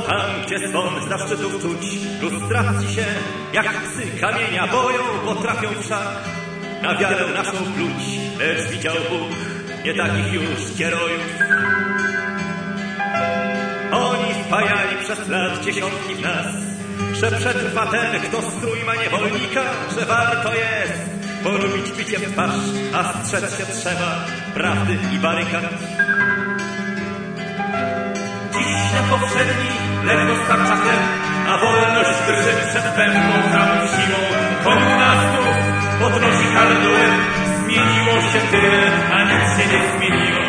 tam, gdzie swąd zaszczytów czuć, lustracji się, jak psy kamienia boją, potrafią wszak na wiarę naszą pluć, lecz widział Bóg nie takich już kierojów. Oni wpajali przez lat dziesiątki w nas, że przetrwa ten, kto strój ma niewolnika, że warto jest polubić bicie w twarz, a strzec się trzeba prawdy i barykad. Dziś na powszedni ledwo starcza chleb, a wolność drży przed pępą całą siłą. Komuna znów podnosi kardułę, zmieniło się tyle, a nic się nie zmieniło.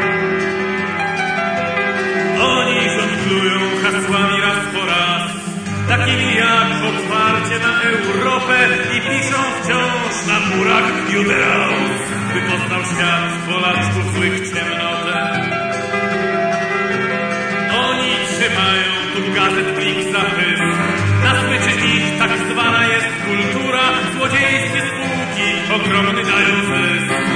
Oni żonglują hasłami raz po raz, takimi jak otwarcie na Europę, i piszą wciąż na murach Judeaus, by poznał świat Polaczków złych ciemnotę. Oni trzymają tu gazet plik za pysk, na smyczy ich tak zwana jest kultura, złodziejskie spółki ogromny dają zysk.